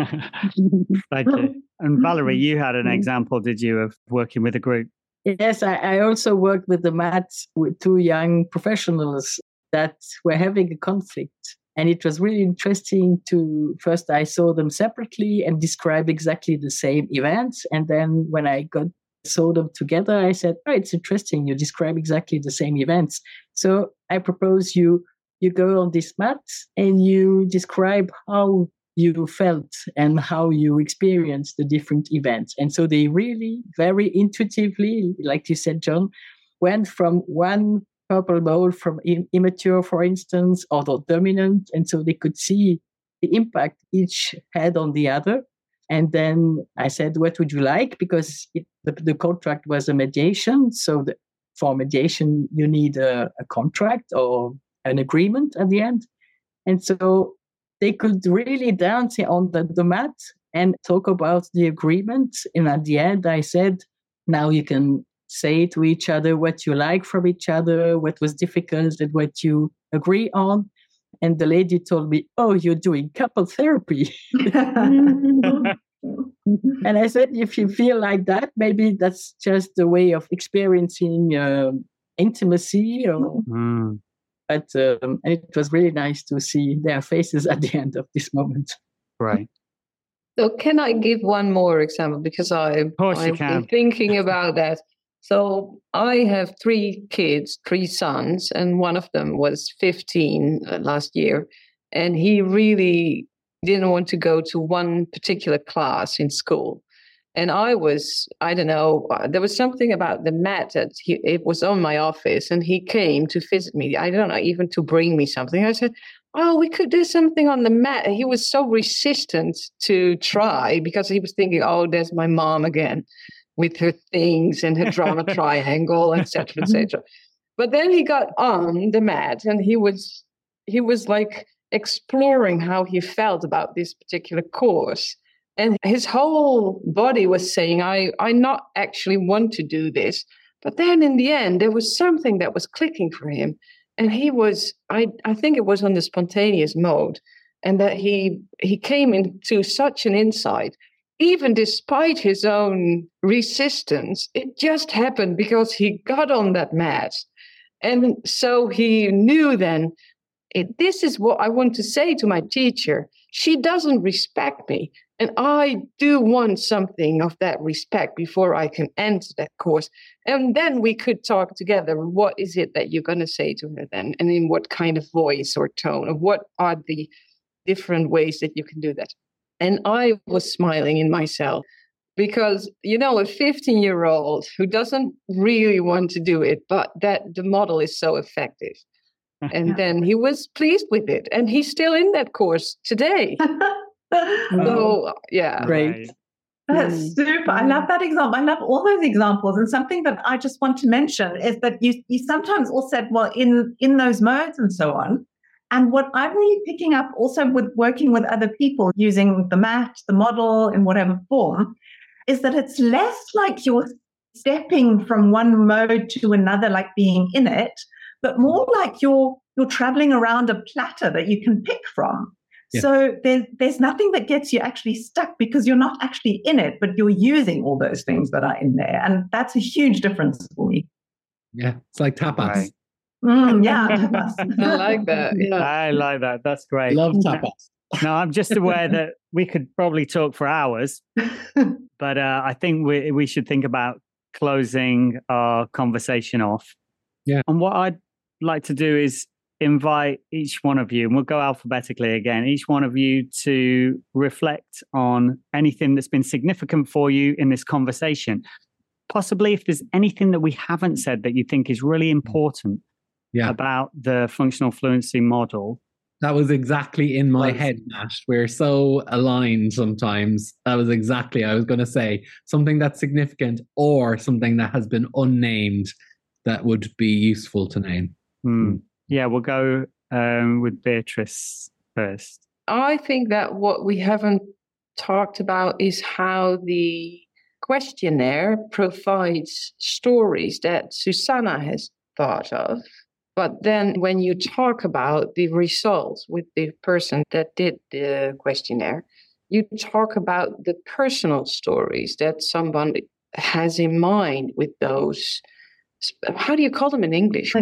Thank you. And Valerie, you had an example, did you, of working with a group? Yes, I also worked with the maths with two young professionals that were having a conflict. And it was really interesting first I saw them separately and describe exactly the same events. And then when I saw them together, I said, it's interesting. You describe exactly the same events. So I propose you go on this maths and you describe how you felt and how you experienced the different events. And so they really very intuitively, like you said, John, went from one purple mode from immature, for instance, or the dominant. And so they could see the impact each had on the other. And then I said, what would you like? Because the contract was a mediation. So for mediation, you need a contract or an agreement at the end. And so they could really dance on the mat and talk about the agreement. And at the end, I said, now you can say to each other what you like from each other, what was difficult and what you agree on. And the lady told me, you're doing couple therapy. And I said, if you feel like that, maybe that's just a way of experiencing intimacy. But it was really nice to see their faces at the end of this moment. Right. So can I give one more example? Because I've been thinking about that. So I have 3 kids, 3 sons, and one of them was 15 last year. And he really didn't want to go to one particular class in school. And I don't know, there was something about the mat that it was on my office, and he came to visit me. I don't know, even to bring me something. I said, we could do something on the mat. He was so resistant to try because he was thinking, there's my mom again with her things and her drama triangle, etc., etc. But then he got on the mat and he was like exploring how he felt about this particular course. And his whole body was saying, I not actually want to do this. But then in the end, there was something that was clicking for him. And he was, I think it was on the spontaneous mode. And that he came into such an insight, even despite his own resistance. It just happened because he got on that mat. And so he knew then, this is what I want to say to my teacher. She doesn't respect me. And I do want something of that respect before I can enter that course. And then we could talk together. What is it that you're going to say to her then? And in what kind of voice or tone? Or what are the different ways that you can do that? And I was smiling in myself because, a 15-year-old who doesn't really want to do it, but that the model is so effective. And then he was pleased with it. And he's still in that course today. So, yeah. Great. That's super. I love that example. I love all those examples. And something that I just want to mention is that you sometimes all said, well, in those modes and so on, And what I'm really picking up also with working with other people using the mat, the model in whatever form, is that it's less like you're stepping from one mode to another, like being in it, but more like you're traveling around a platter that you can pick from. Yeah. So there's nothing that gets you actually stuck because you're not actually in it, but you're using all those things that are in there. And that's a huge difference for me. Yeah, it's like tapas. Right. Yeah, tapas. I like that. Yeah. I like that. That's great. Love tapas. No, I'm just aware that we could probably talk for hours, but I think we should think about closing our conversation off. Yeah. And what I'd like to do is invite each one of you, and we'll go alphabetically again, each one of you to reflect on anything that's been significant for you in this conversation. Possibly if there's anything that we haven't said that you think is really important about the functional fluency model. That was exactly in my head, Matt. We're so aligned sometimes. That was exactly, I was going to say, something that's significant or something that has been unnamed that would be useful to name. Yeah, we'll go with Beatrice first. I think that what we haven't talked about is how the questionnaire provides stories that Susanna has thought of. But then when you talk about the results with the person that did the questionnaire, you talk about the personal stories that someone has in mind with those. How do you call them in English?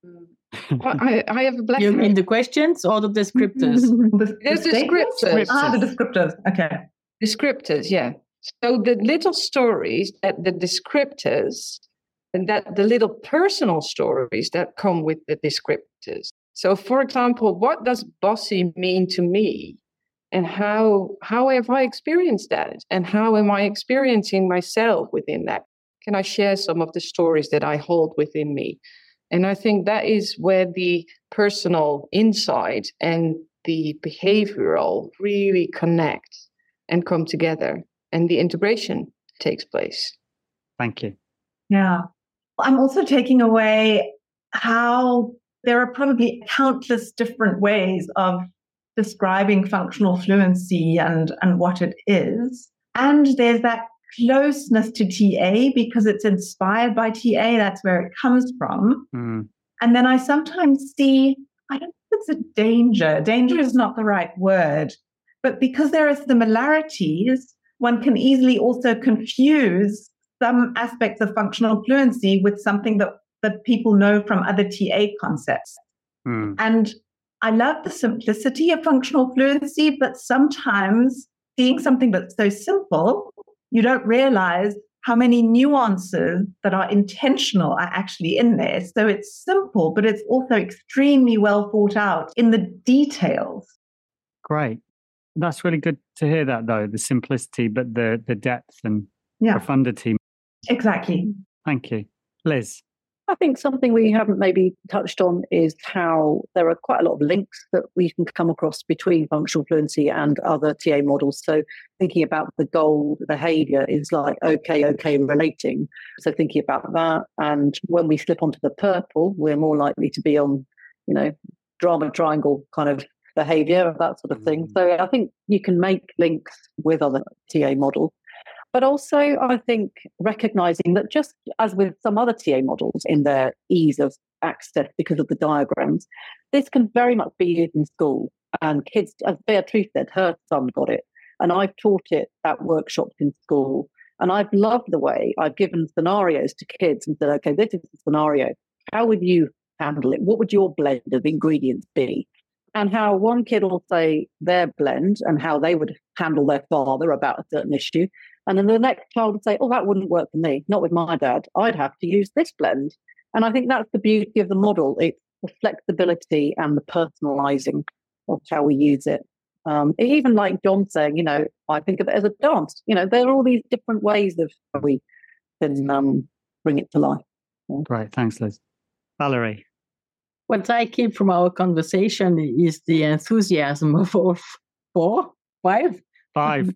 I have a black. You mean the questions or the descriptors? The descriptors. The descriptors. Okay. Descriptors, yeah. So the little stories that the descriptors and that the little personal stories that come with the descriptors. So, for example, what does bossy mean to me? And how have I experienced that? And how am I experiencing myself within that? Can I share some of the stories that I hold within me? And I think that is where the personal insight and the behavioral really connect and come together, and the integration takes place. Thank you. Yeah. I'm also taking away how there are probably countless different ways of describing functional fluency and what it is. And there's that closeness to TA because it's inspired by TA. That's where it comes from. And then I sometimes see, I don't think it's a danger. Danger is not the right word. But because there are similarities, one can easily also confuse some aspects of functional fluency with something that people know from other TA concepts. And I love the simplicity of functional fluency, but sometimes seeing something that's so simple, you don't realize how many nuances that are intentional are actually in there. So it's simple, but it's also extremely well thought out in the details. Great. That's really good to hear that, though, the simplicity, but the depth and profundity. Exactly. Thank you. Liz? I think something we haven't maybe touched on is how there are quite a lot of links that we can come across between functional fluency and other TA models. So thinking about the goal, the behavior is like, okay, relating. So thinking about that. And when we slip onto the purple, we're more likely to be on, drama triangle kind of behavior, that sort of thing. So I think you can make links with other TA models. But also, I think recognizing that just as with some other TA models in their ease of access because of the diagrams, this can very much be used in school. And kids, as Beatrice said, her son got it. And I've taught it at workshops in school. And I've loved the way I've given scenarios to kids and said, okay, this is the scenario. How would you handle it? What would your blend of ingredients be? And how one kid will say their blend and how they would handle their father about a certain issue. And then the next child would say, oh, that wouldn't work for me, not with my dad. I'd have to use this blend. And I think that's the beauty of the model. It's the flexibility and the personalizing of how we use it. Even like John saying, I think of it as a dance. There are all these different ways of how we can bring it to life. Yeah. Great. Thanks, Liz. Valerie? What I keep from our conversation is the enthusiasm of all 4, 5? 5.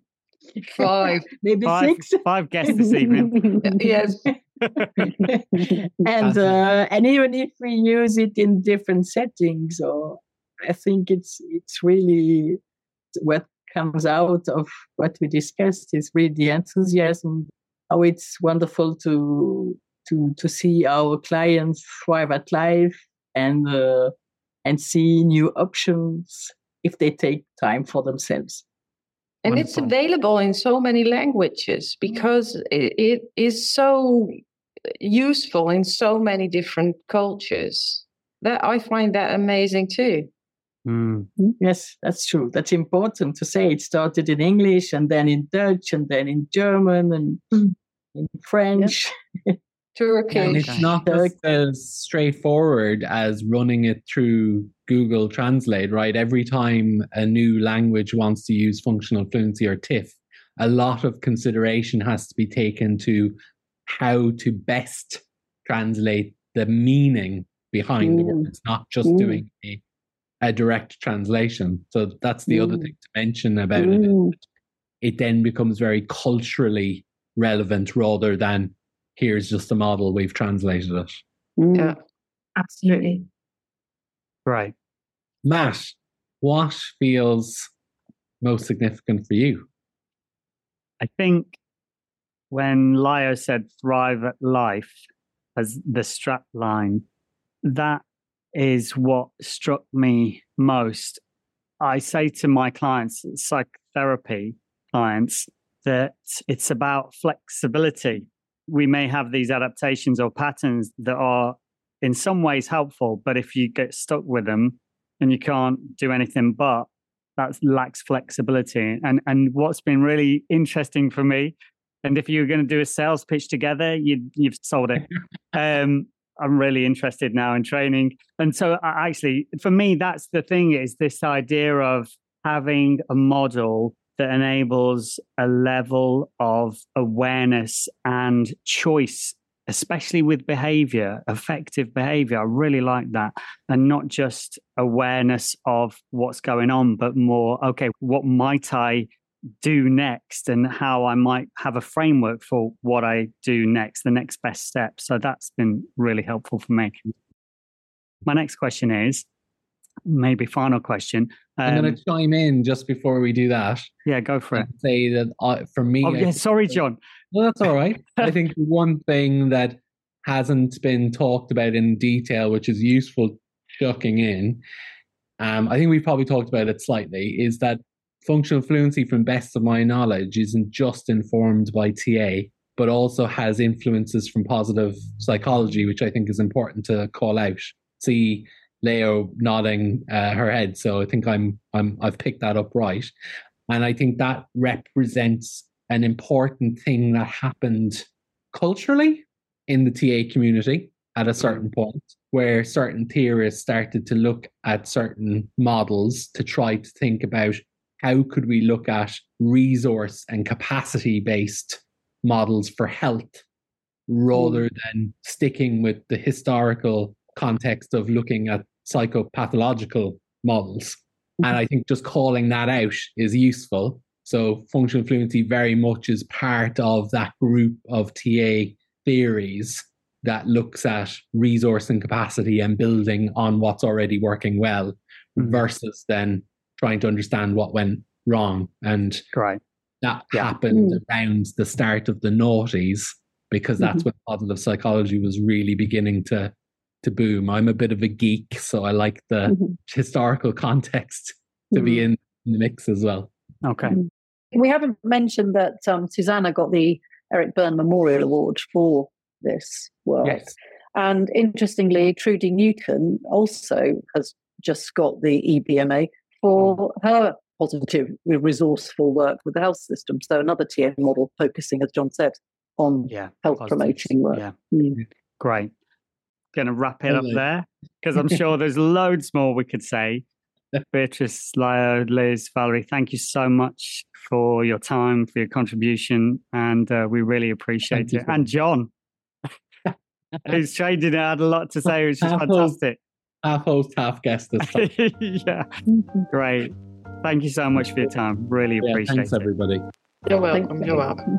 5, maybe 5, 6. 5 guests this evening. Yes. And even if we use it in different settings, or I think it's really what comes out of what we discussed is really the enthusiasm. How it's wonderful to see our clients thrive at life and see new options if they take time for themselves. And Wonderful. it's available in so many languages because it is so useful in so many different cultures. That I find that amazing too. Mm. Yes, that's true. That's important to say. It started in English and then in Dutch and then in German and in French. And Turkish. it's not just as straightforward as running it through Google Translate, right? Every time a new language wants to use functional fluency or TIFF, a lot of consideration has to be taken to how to best translate the meaning behind the words, not just doing a direct translation. So that's the other thing to mention about it. It then becomes very culturally relevant rather than here's just a model, we've translated it. Yeah. Absolutely. Right. Matt, what feels most significant for you? I think when Lio said thrive at life as the strap line, that is what struck me most. I say to my clients, psychotherapy clients, that it's about flexibility. We may have these adaptations or patterns that are in some ways helpful, but if you get stuck with them and you can't do anything but, that lacks flexibility. And what's been really interesting for me, and if you're going to do a sales pitch together, you've sold it. I'm really interested now in training. And so actually, for me, that's the thing, is this idea of having a model that enables a level of awareness and choice, especially with behavior, effective behavior. I really like that. And not just awareness of what's going on, but more, okay, what might I do next and how I might have a framework for what I do next, the next best step. So that's been really helpful for me. My next question is, maybe final question. I'm going to chime in just before we do that. Yeah, go for it. Say that for me... Oh, yeah, sorry, John. No, that's all right. I think one thing that hasn't been talked about in detail, which is useful chucking in, I think we've probably talked about it slightly, is that functional fluency, from best of my knowledge, isn't just informed by TA, but also has influences from positive psychology, which I think is important to call out. See Leo nodding her head, so I think I've picked that up right, and I think that represents an important thing that happened culturally in the TA community at a certain point, where certain theorists started to look at certain models to try to think about how could we look at resource and capacity-based models for health rather than sticking with the historical context of looking at psychopathological models. And I think just calling that out is useful. So functional fluency very much is part of that group of TA theories that looks at resource and capacity and building on what's already working well versus then trying to understand what went wrong. And that happened around the start of the noughties, because that's when positive psychology was really beginning to boom. I'm a bit of a geek, so I like the historical context to be in the mix as well. Okay. We haven't mentioned that Susanna got the Eric Byrne Memorial Award for this work. Yes. And interestingly, Trudy Newton also has just got the EBMA for her positive, resourceful work with the health system. So another TA model focusing, as John said, on health promoting work. Yeah. Great. Going to wrap it up there, because I'm sure there's loads more we could say. Beatrice, Lio, Liz, Valerie, thank you so much for your time, for your contribution, and we really appreciate it. And John, who's trained in it, had a lot to say, which is fantastic. Half host, half guest this time. Yeah, great. Thank you so much for your time. Really appreciate thanks, it. everybody. You're welcome. You're welcome.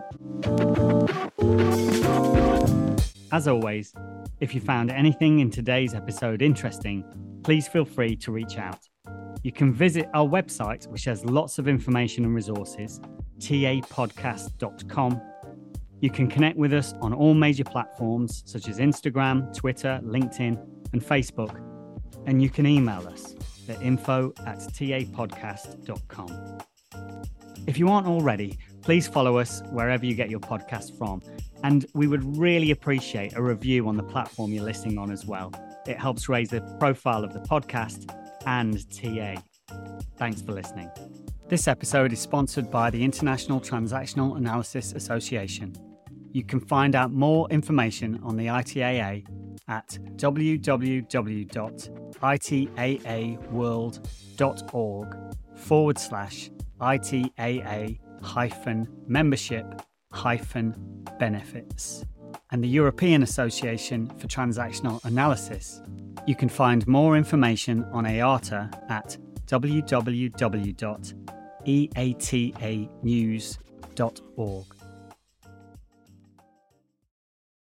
As always, if you found anything in today's episode interesting, please feel free to reach out. You can visit our website, which has lots of information and resources, tapodcast.com. You can connect with us on all major platforms such as Instagram, Twitter, LinkedIn, and Facebook. And you can email us at info@tapodcast.com. If you aren't already, please follow us wherever you get your podcast from. And we would really appreciate a review on the platform you're listening on as well. It helps raise the profile of the podcast and TA. Thanks for listening. This episode is sponsored by the International Transactional Analysis Association. You can find out more information on the ITAA at www.ITAA-membership-benefits. And the European Association for Transactional Analysis. You can find more information on IATA at www.eatanews.org.